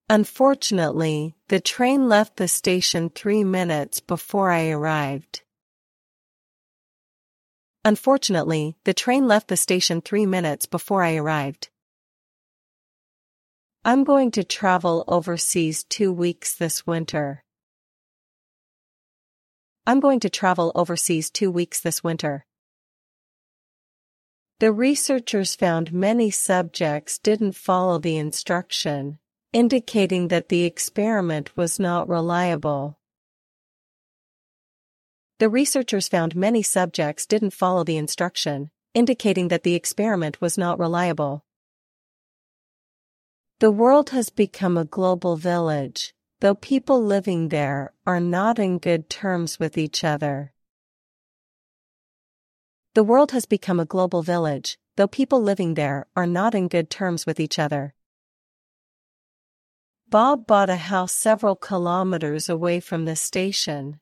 Unfortunately, the train left the station 3 minutes before I arrived. Unfortunately, the train left the station 3 minutes before I arrived. I'm going to travel overseas 2 weeks this winter. I'm going to travel overseas 2 weeks this winter. The researchers found many subjects didn't follow the instruction, indicating that the experiment was not reliable. The researchers found many subjects didn't follow the instruction, indicating that the experiment was not reliable. The world has become a global village, though people living there are not in good terms with each other. The world has become a global village, though people living there are not in good terms with each other. Bob bought a house several kilometers away from the station.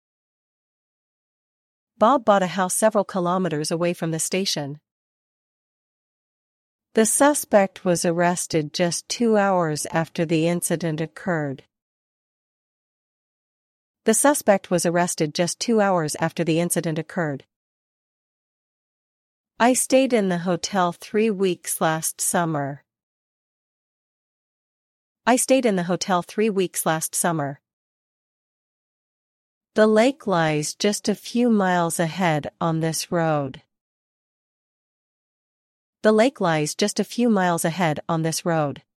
Bob bought a house several kilometers away from the station. The suspect was arrested just 2 hours after the incident occurred. The suspect was arrested just 2 hours after the incident occurred. I stayed in the hotel 3 weeks last summer. I stayed in the hotel 3 weeks last summer. The lake lies just a few miles ahead on this road. The lake lies just a few miles ahead on this road.